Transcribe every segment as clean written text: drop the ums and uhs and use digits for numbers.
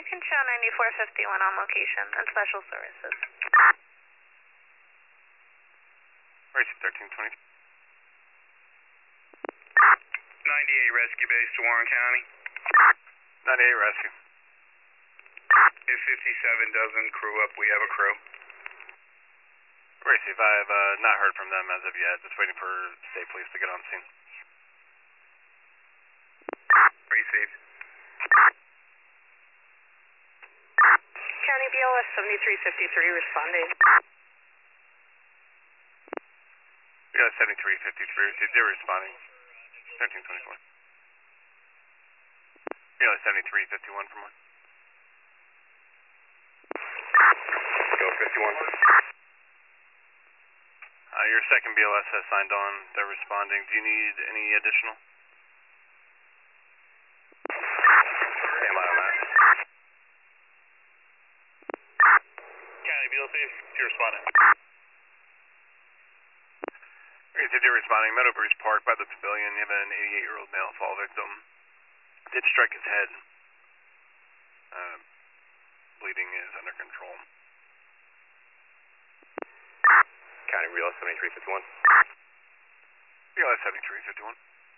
can show 9451 on location and special services. Race 1320. 98 rescue base to Warren County. 98 rescue. If 57 doesn't crew up, we have a crew. Receive. I've not heard from them as of yet. Just waiting for state police to get on scene. Received. County BLS 7353 responding. Yeah, 7353. Received. They're responding. 1324. Yeah, 7351 from one. Go 51. Your second BLS has signed on. They're responding. Do you need any additional? Stand by on that. County BLS, you're responding. They're responding. Meadowbridge Park by the pavilion. You have an 88-year-old male fall victim. Did strike his head. Bleeding is under control. County BLS 7351. BLS 7351.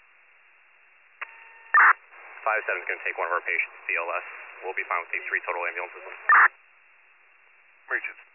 57's going to take one of our patients to CLS. We'll be fine with the 3 total ambulances. Reaches.